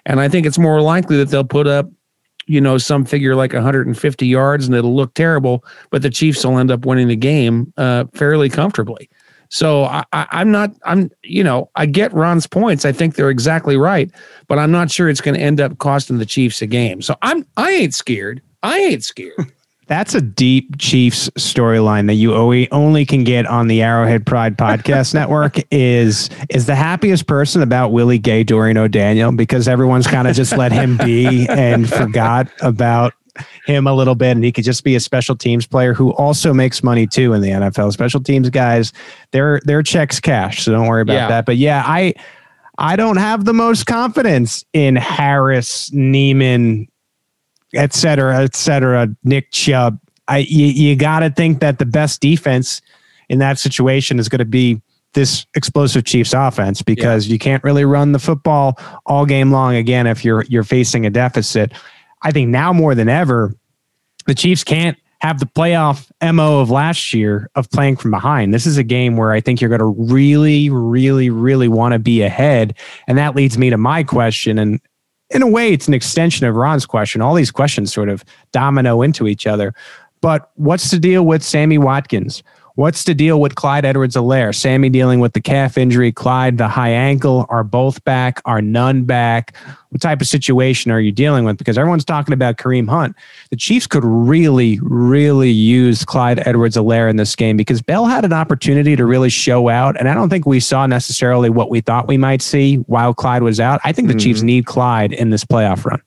And I think it's more likely that they'll put up, you know, some figure like one hundred fifty yards and it'll look terrible, but the Chiefs will end up winning the game uh, fairly comfortably. So I, I, I'm not, I'm, you know, I get Ron's points. I think they're exactly right, but I'm not sure it's going to end up costing the Chiefs a game. So I'm, I ain't scared. I ain't scared. That's a deep Chiefs storyline that you only can get on the Arrowhead Pride Podcast Network. Is is the happiest person about Willie Gay Dorian O'Daniel, because everyone's kind of just let him be and forgot about him a little bit, and he could just be a special teams player who also makes money too in the N F L. Special teams guys, their their checks cash, so don't worry about yeah. that. But yeah, I I don't have the most confidence in Harris, Neiman, et cetera, et cetera, Nick Chubb. I you, you got to think that the best defense in that situation is going to be this explosive Chiefs offense, because yeah. you can't really run the football all game long again if you're you're facing a deficit. I think now more than ever, the Chiefs can't have the playoff M O of last year of playing from behind. This is a game where I think you're going to really, really, really want to be ahead. And that leads me to my question. And in a way, it's an extension of Ron's question. All these questions sort of domino into each other. But what's the deal with Sammy Watkins? What's the deal with Clyde Edwards-Helaire? Sammy dealing with the calf injury, Clyde the high ankle. Are both back? Are none back? What type of situation are you dealing with? Because everyone's talking about Kareem Hunt. The Chiefs could really, really use Clyde Edwards-Helaire in this game, because Bell had an opportunity to really show out, and I don't think we saw necessarily what we thought we might see while Clyde was out. I think the mm-hmm. Chiefs need Clyde in this playoff run.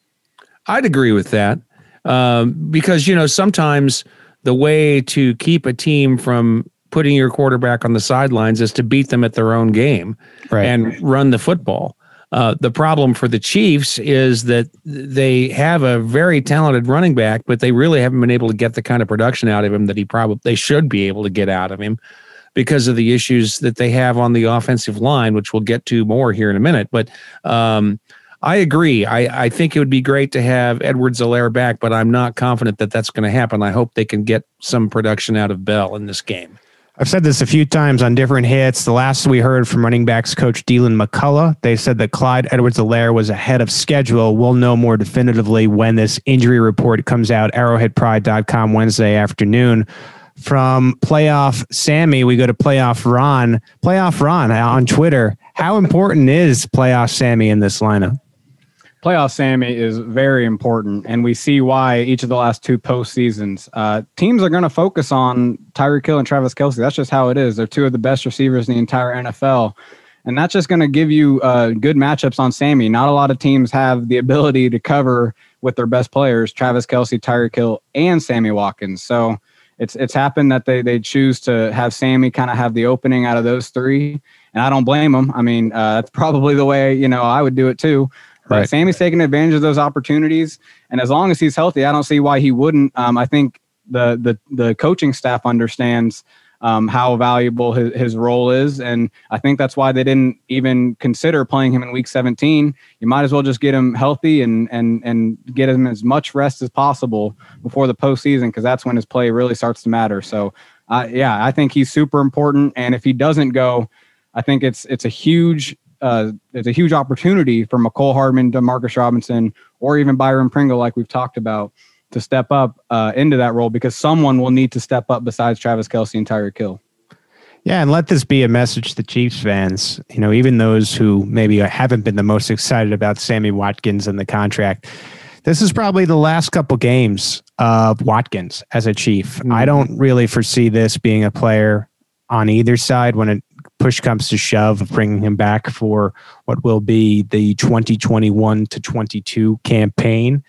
I'd agree with that, um, because, you know, sometimes the way to keep a team from putting your quarterback on the sidelines is to beat them at their own game right. and run the football. Uh, the problem for the Chiefs is that they have a very talented running back, but they really haven't been able to get the kind of production out of him that he probably they should be able to get out of him, because of the issues that they have on the offensive line, which we'll get to more here in a minute. But um, I agree. I, I think it would be great to have Edwards-Helaire back, but I'm not confident that that's going to happen. I hope they can get some production out of Bell in this game. I've said this a few times on different hits. The last we heard from running backs coach Deland McCullough, they said that Clyde Edwards-Helaire was ahead of schedule. We'll know more definitively when this injury report comes out, arrowhead pride dot com Wednesday afternoon. From Playoff Sammy, we go to Playoff Ron. Playoff Ron on Twitter. How important is Playoff Sammy in this lineup? Playoff Sammy is very important, and we see why each of the last two postseasons. Uh, teams are going to focus on Tyreek Hill and Travis Kelce. That's just how it is. They're two of the best receivers in the entire N F L, and that's just going to give you uh, good matchups on Sammy. Not a lot of teams have the ability to cover with their best players, Travis Kelce, Tyreek Hill, and Sammy Watkins. So it's it's happened that they they choose to have Sammy kind of have the opening out of those three, and I don't blame them. I mean, uh, that's probably the way, you know, I would do it too. But right. Sammy's taking advantage of those opportunities, and as long as he's healthy, I don't see why he wouldn't. Um, I think the the the coaching staff understands um, how valuable his, his role is, and I think that's why they didn't even consider playing him in Week seventeen. You might as well just get him healthy and and and get him as much rest as possible before the postseason, because that's when his play really starts to matter. So, uh, yeah, I think he's super important, and if he doesn't go, I think it's it's a huge. Uh, it's a huge opportunity for McCole Hardman, Demarcus Robinson, or even Byron Pringle, like we've talked about, to step up uh, into that role, because someone will need to step up besides Travis Kelce and Tyreek Hill. Yeah, and let this be a message to Chiefs fans, you know, even those who maybe haven't been the most excited about Sammy Watkins and the contract. This is probably the last couple games of Watkins as a Chief. Mm-hmm. I don't really foresee this being a player on either side when it push comes to shove of bringing him back for what will be the twenty twenty-one to twenty-two campaign.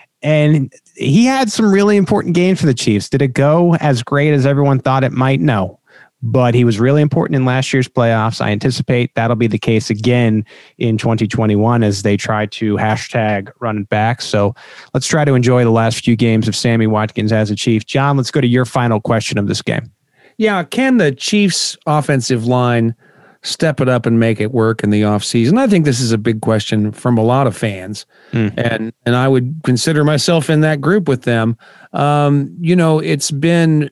And he had some really important games for the Chiefs. Did it go as great as everyone thought it might? No. But he was really important in last year's playoffs. I anticipate that'll be the case again in twenty twenty-one as they try to hashtag run it back. So let's try to enjoy the last few games of Sammy Watkins as a Chief. John, let's go to your final question of this game. Yeah, can the Chiefs' offensive line step it up and make it work in the offseason? I think this is a big question from a lot of fans, mm. and and I would consider myself in that group with them. Um, you know, it's been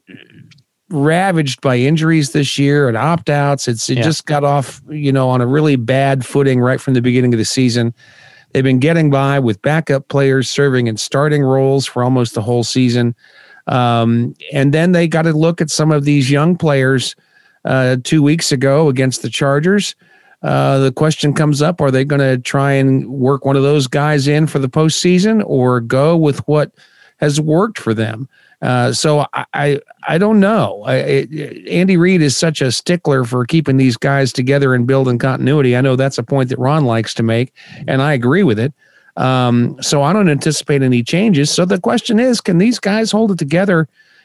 ravaged by injuries this year and opt-outs. It's it yeah. just got off, you know, on a really bad footing right from the beginning of the season. They've been getting by with backup players serving in starting roles for almost the whole season. Um, and then they got to look at some of these young players uh, two weeks ago against the Chargers. Uh, the question comes up, are they going to try and work one of those guys in for the postseason or go with what has worked for them? Uh, so I, I, I don't know. I, it, Andy Reid is such a stickler for keeping these guys together and building continuity. I know that's a point that Ron likes to make, and I agree with it. Um, so I don't anticipate any changes. So the question is, can these guys hold it together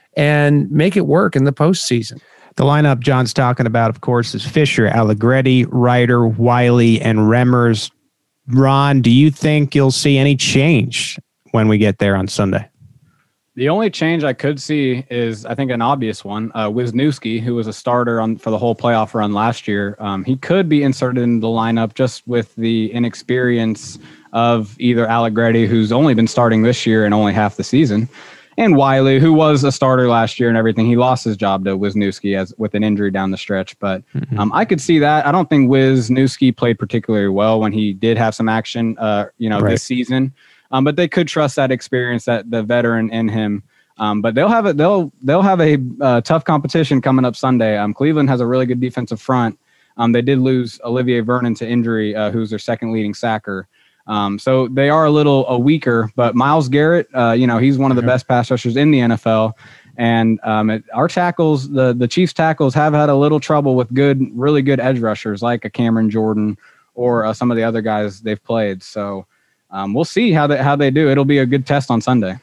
and make it work in the postseason? The lineup John's talking about, of course, is Fisher, Allegretti, Ryder, Wiley, and Remmers. Ron, do you think you'll see any change when we get there on Sunday? The only change I could see is, I think, an obvious one. Uh, Wisniewski, who was a starter on for the whole playoff run last year, um, he could be inserted in the lineup just with the inexperience of either Allegretti, who's only been starting this year and only half the season, and Wiley, who was a starter last year and everything. He lost his job to Wisniewski as with an injury down the stretch. But mm-hmm. um, I could see that. I don't think Wisniewski played particularly well when he did have some action, uh, you know, right. this season. Um, but they could trust that experience, that the veteran in him. Um, but they'll have it. They'll they'll have a uh, tough competition coming up Sunday. Um, Cleveland has a really good defensive front. Um, they did lose Olivier Vernon to injury, uh, who's their second leading sacker. Um, so they are a little uh, weaker. But Myles Garrett, uh, you know, he's one of the best pass rushers in the N F L. And um, it, our tackles, the the Chiefs tackles, have had a little trouble with good, really good edge rushers like a Cameron Jordan or uh, some of the other guys they've played. So. Um, we'll see how they, how they do. It'll be a good test on Sunday.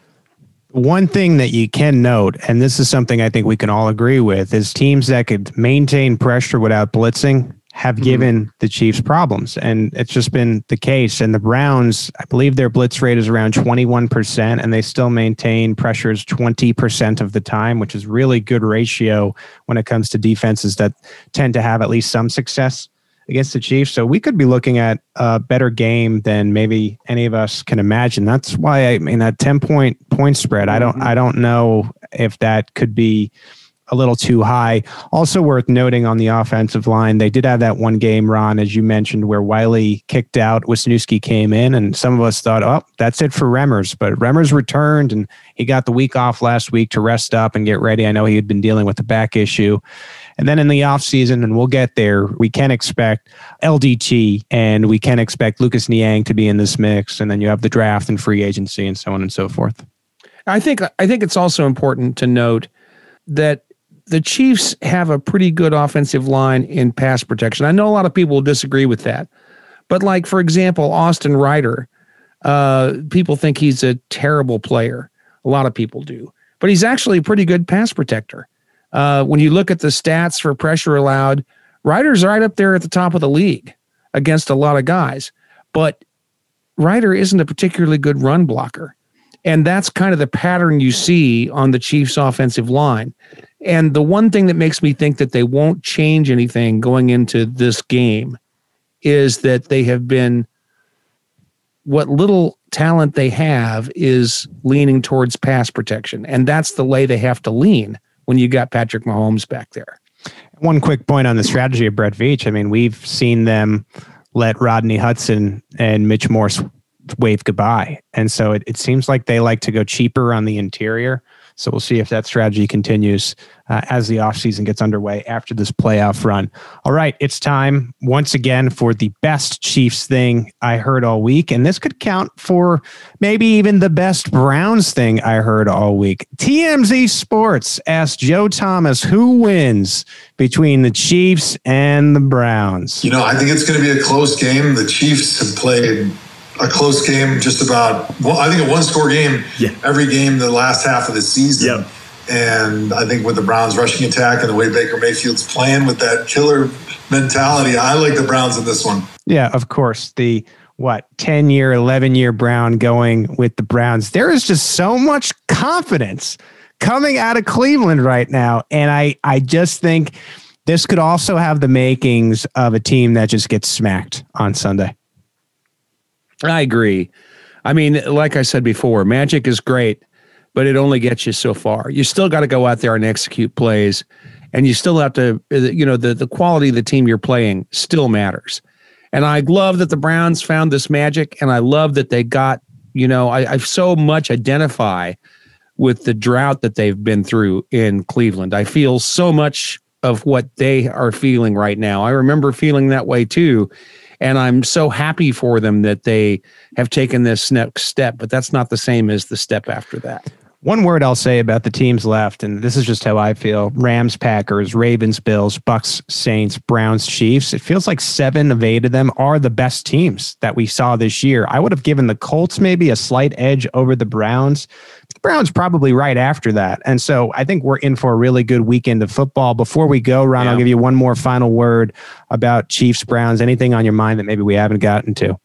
One thing that you can note, and this is something I think we can all agree with, is teams that could maintain pressure without blitzing have mm-hmm. given the Chiefs problems. And it's just been the case. And the Browns, I believe their blitz rate is around twenty-one percent, and they still maintain pressures twenty percent of the time, which is really good ratio when it comes to defenses that tend to have at least some success against the Chiefs. So we could be looking at a better game than maybe any of us can imagine. That's why I mean that ten point point spread. I don't I don't know if that could be a little too high. Also worth noting on the offensive line, they did have that one game, Ron, as you mentioned, where Wiley kicked out, Wisniewski came in, and some of us thought, oh, that's it for Remmers. But Remmers returned, and he got the week off last week to rest up and get ready. I know he had been dealing with the back issue. And then in the offseason, and we'll get there, we can expect L D T and we can expect Lucas Niang to be in this mix. And then you have the draft and free agency and so on and so forth. I think I think it's also important to note that the Chiefs have a pretty good offensive line in pass protection. I know a lot of people will disagree with that. But like, for example, Austin Ryder, uh, people think he's a terrible player. A lot of people do. But he's actually a pretty good pass protector. Uh, when you look at the stats for pressure allowed, Ryder's right up there at the top of the league against a lot of guys. But Ryder isn't a particularly good run blocker. And that's kind of the pattern you see on the Chiefs' offensive line. And the one thing that makes me think that they won't change anything going into this game is that they have been, what little talent they have is leaning towards pass protection. And that's the way they have to lean when you got Patrick Mahomes back there. One quick point on the strategy of Brett Veach. I mean, we've seen them let Rodney Hudson and Mitch Morse wave goodbye. And so it, it seems like they like to go cheaper on the interior. So we'll see if that strategy continues uh, as the offseason gets underway after this playoff run. All right, it's time once again for the best Chiefs thing I heard all week. And this could count for maybe even the best Browns thing I heard all week. T M Z Sports asked Joe Thomas who wins between the Chiefs and the Browns. You know, I think it's going to be a close game. The Chiefs have played a close game, just about, well, I think a one-score game yeah. every game the last half of the season. Yep. And I think with the Browns' rushing attack and the way Baker Mayfield's playing with that killer mentality, I like the Browns in this one. Yeah, of course. The, what, ten-year, eleven-year Brown going with the Browns. There is just so much confidence coming out of Cleveland right now. And I, I just think this could also have the makings of a team that just gets smacked on Sunday. I agree. I mean, like I said before, magic is great, but it only gets you so far. You still got to go out there and execute plays, and you still have to, you know, the, the quality of the team you're playing still matters. And I love that the Browns found this magic, and I love that they got, you know, I, I so much identify with the drought that they've been through in Cleveland. I feel so much of what they are feeling right now. I remember feeling that way too. And I'm so happy for them that they have taken this next step, but that's not the same as the step after that. One word I'll say about the teams left, and this is just how I feel: Rams, Packers, Ravens, Bills, Bucks, Saints, Browns, Chiefs. It feels like seven of eight of them are the best teams that we saw this year. I would have given the Colts maybe a slight edge over the Browns. The Browns probably right after that. And so I think we're in for a really good weekend of football. Before we go, Ron, yeah. I'll give you one more final word about Chiefs, Browns. Anything on your mind that maybe we haven't gotten to?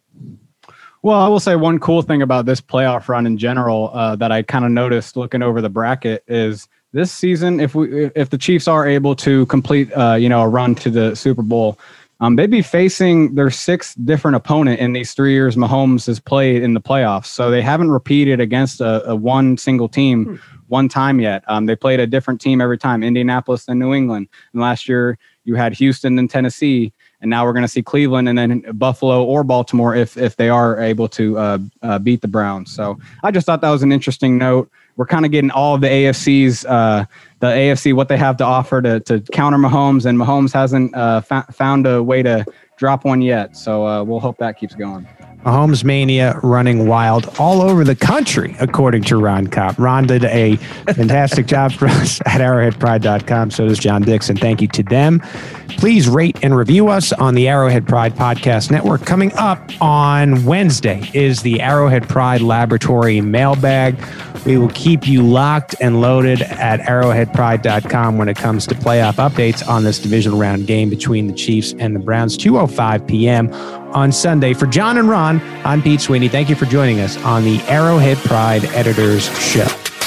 Well, I will say one cool thing about this playoff run in general uh, that I kind of noticed looking over the bracket is this season, if we if the Chiefs are able to complete uh, you know a run to the Super Bowl, um, they'd be facing their sixth different opponent in these three years Mahomes has played in the playoffs. So they haven't repeated against a, a one single team hmm. one time yet. Um, they played a different team every time: Indianapolis and New England. And last year you had Houston and Tennessee. And now we're going to see Cleveland and then Buffalo or Baltimore if if they are able to uh, uh, beat the Browns. So I just thought that was an interesting note. We're kind of getting all of the A F C's, uh, the A F C, what they have to offer to to counter Mahomes, and Mahomes hasn't uh, fa- found a way to drop one yet. So uh, we'll hope that keeps going. Mahomes mania running wild all over the country, according to Ron Kopp. Ron did a fantastic job for us at arrowhead pride dot com. So does John Dixon. Thank you to them. Please rate and review us on the Arrowhead Pride Podcast Network. Coming up on Wednesday is the Arrowhead Pride Laboratory mailbag. We will keep you locked and loaded at arrowhead pride dot com when it comes to playoff updates on this divisional round game between the Chiefs and the Browns, two oh five p.m. on Sunday. For John and Ron, I'm Pete Sweeney. Thank you for joining us on the Arrowhead Pride Editors Show.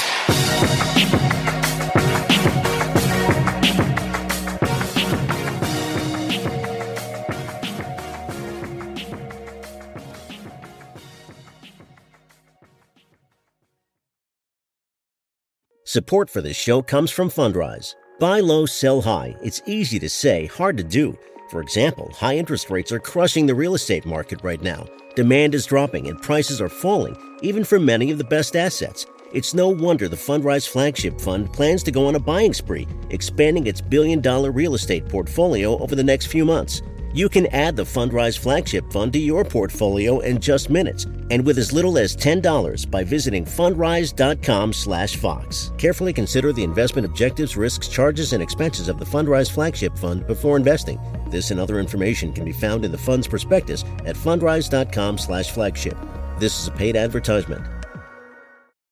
Support for this show comes from Fundrise. Buy low, sell high. It's easy to say, hard to do. For example, high interest rates are crushing the real estate market right now. Demand is dropping and prices are falling, even for many of the best assets. It's no wonder the Fundrise Flagship Fund plans to go on a buying spree, expanding its billion-dollar real estate portfolio over the next few months. You can add the Fundrise Flagship Fund to your portfolio in just minutes, and with as little as ten dollars by visiting fundrise dot com slash fox. Carefully consider the investment objectives, risks, charges, and expenses of the Fundrise Flagship Fund before investing. This and other information can be found in the fund's prospectus at fundrise dot com slash flagship. This is a paid advertisement.